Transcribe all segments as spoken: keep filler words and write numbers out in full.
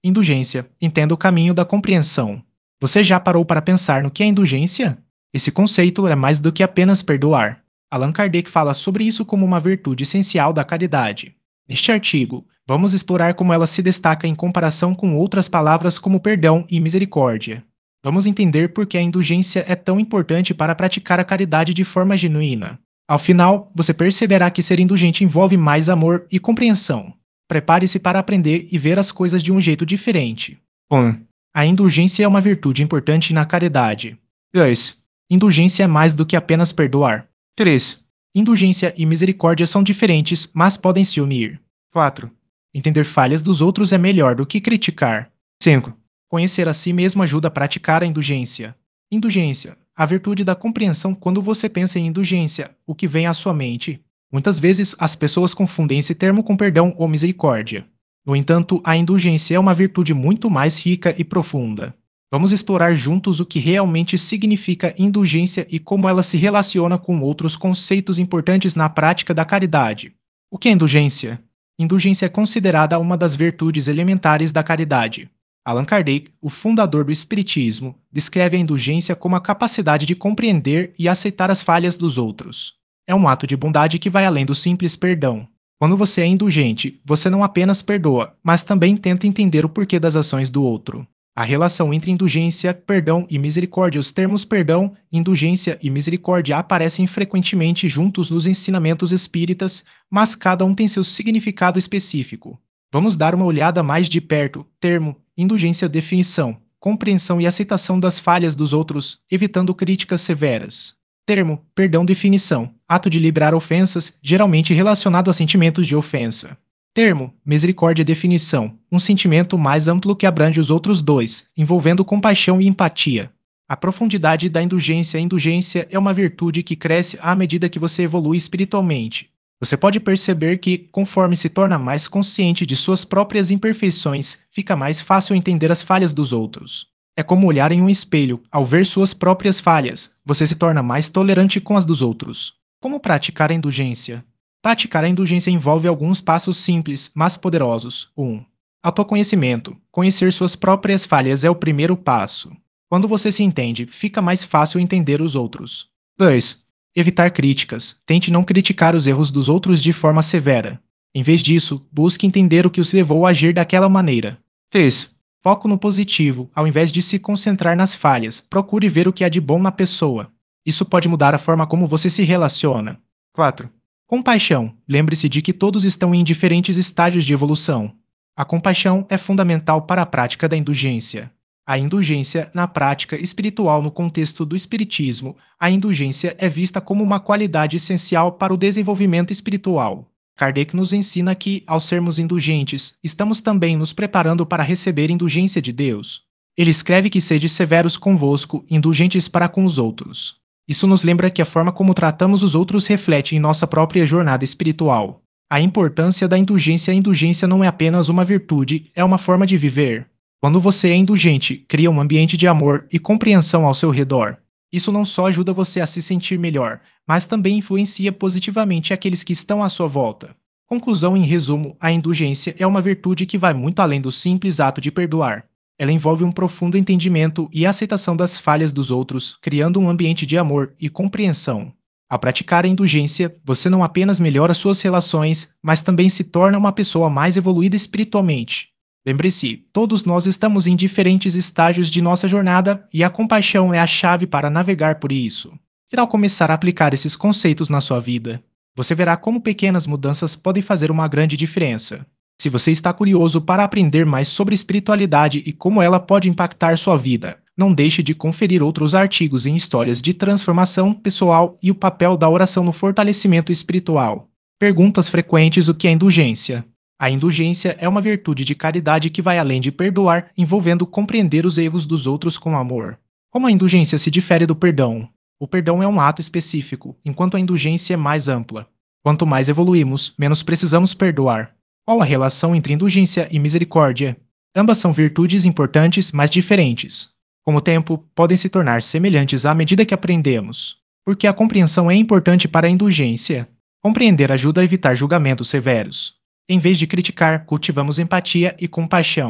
Indulgência. Entenda o caminho da compreensão. Você já parou para pensar no que é indulgência? Esse conceito é mais do que apenas perdoar. Allan Kardec fala sobre isso como uma virtude essencial da caridade. Neste artigo, vamos explorar como ela se destaca em comparação com outras palavras como perdão e misericórdia. Vamos entender por que a indulgência é tão importante para praticar a caridade de forma genuína. Ao final, você perceberá que ser indulgente envolve mais amor e compreensão. Prepare-se para aprender e ver as coisas de um jeito diferente. um. A indulgência é uma virtude importante na caridade. dois. Indulgência é mais do que apenas perdoar. três. Indulgência e misericórdia são diferentes, mas podem se unir. quatro. Entender falhas dos outros é melhor do que criticar. cinco. Conhecer a si mesmo ajuda a praticar a indulgência. Indulgência. A virtude da compreensão. Quando você pensa em indulgência, o que vem à sua mente? Muitas vezes as pessoas confundem esse termo com perdão ou misericórdia. No entanto, a indulgência é uma virtude muito mais rica e profunda. Vamos explorar juntos o que realmente significa indulgência e como ela se relaciona com outros conceitos importantes na prática da caridade. O que é indulgência? Indulgência é considerada uma das virtudes elementares da caridade. Allan Kardec, o fundador do Espiritismo, descreve a indulgência como a capacidade de compreender e aceitar as falhas dos outros. É um ato de bondade que vai além do simples perdão. Quando você é indulgente, você não apenas perdoa, mas também tenta entender o porquê das ações do outro. A relação entre indulgência, perdão e misericórdia. Os termos perdão, indulgência e misericórdia aparecem frequentemente juntos nos ensinamentos espíritas, mas cada um tem seu significado específico. Vamos dar uma olhada mais de perto. Termo, indulgência. Definição: compreensão e aceitação das falhas dos outros, evitando críticas severas. Termo, perdão. Definição: ato de liberar ofensas, geralmente relacionado a sentimentos de ofensa. Termo, misericórdia. Definição: um sentimento mais amplo que abrange os outros dois, envolvendo compaixão e empatia. A profundidade da indulgência. A indulgência é uma virtude que cresce à medida que você evolui espiritualmente. Você pode perceber que, conforme se torna mais consciente de suas próprias imperfeições, fica mais fácil entender as falhas dos outros. É como olhar em um espelho. Ao ver suas próprias falhas, você se torna mais tolerante com as dos outros. Como praticar a indulgência? Praticar a indulgência envolve alguns passos simples, mas poderosos. um. Autoconhecimento. Conhecer suas próprias falhas é o primeiro passo. Quando você se entende, fica mais fácil entender os outros. dois. Evitar críticas. Tente não criticar os erros dos outros de forma severa. Em vez disso, busque entender o que os levou a agir daquela maneira. três. Foco no positivo. Ao invés de se concentrar nas falhas, procure ver o que há de bom na pessoa. Isso pode mudar a forma como você se relaciona. quatro. Compaixão. Lembre-se de que todos estão em diferentes estágios de evolução. A compaixão é fundamental para a prática da indulgência. A indulgência, na prática espiritual. No contexto do espiritismo, a indulgência é vista como uma qualidade essencial para o desenvolvimento espiritual. Kardec nos ensina que, ao sermos indulgentes, estamos também nos preparando para receber indulgência de Deus. Ele escreve que sede severos convosco, indulgentes para com os outros. Isso nos lembra que a forma como tratamos os outros reflete em nossa própria jornada espiritual. A importância da indulgência. A indulgência não é apenas uma virtude, é uma forma de viver. Quando você é indulgente, cria um ambiente de amor e compreensão ao seu redor. Isso não só ajuda você a se sentir melhor, mas também influencia positivamente aqueles que estão à sua volta. Conclusão. Em resumo, a indulgência é uma virtude que vai muito além do simples ato de perdoar. Ela envolve um profundo entendimento e aceitação das falhas dos outros, criando um ambiente de amor e compreensão. Ao praticar a indulgência, você não apenas melhora suas relações, mas também se torna uma pessoa mais evoluída espiritualmente. Lembre-se, todos nós estamos em diferentes estágios de nossa jornada e a compaixão é a chave para navegar por isso. Que tal começar a aplicar esses conceitos na sua vida? Você verá como pequenas mudanças podem fazer uma grande diferença. Se você está curioso para aprender mais sobre espiritualidade e como ela pode impactar sua vida, não deixe de conferir outros artigos em histórias de transformação pessoal e o papel da oração no fortalecimento espiritual. Perguntas frequentes. O que é indulgência? A indulgência é uma virtude de caridade que vai além de perdoar, envolvendo compreender os erros dos outros com amor. Como a indulgência se difere do perdão? O perdão é um ato específico, enquanto a indulgência é mais ampla. Quanto mais evoluímos, menos precisamos perdoar. Qual a relação entre indulgência e misericórdia? Ambas são virtudes importantes, mas diferentes. Com o tempo, podem se tornar semelhantes à medida que aprendemos. Porque a compreensão é importante para a indulgência. Compreender ajuda a evitar julgamentos severos. Em vez de criticar, cultivamos empatia e compaixão.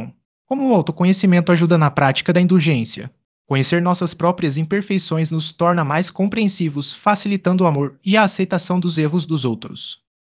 Como o autoconhecimento ajuda na prática da indulgência? Conhecer nossas próprias imperfeições nos torna mais compreensivos, facilitando o amor e a aceitação dos erros dos outros.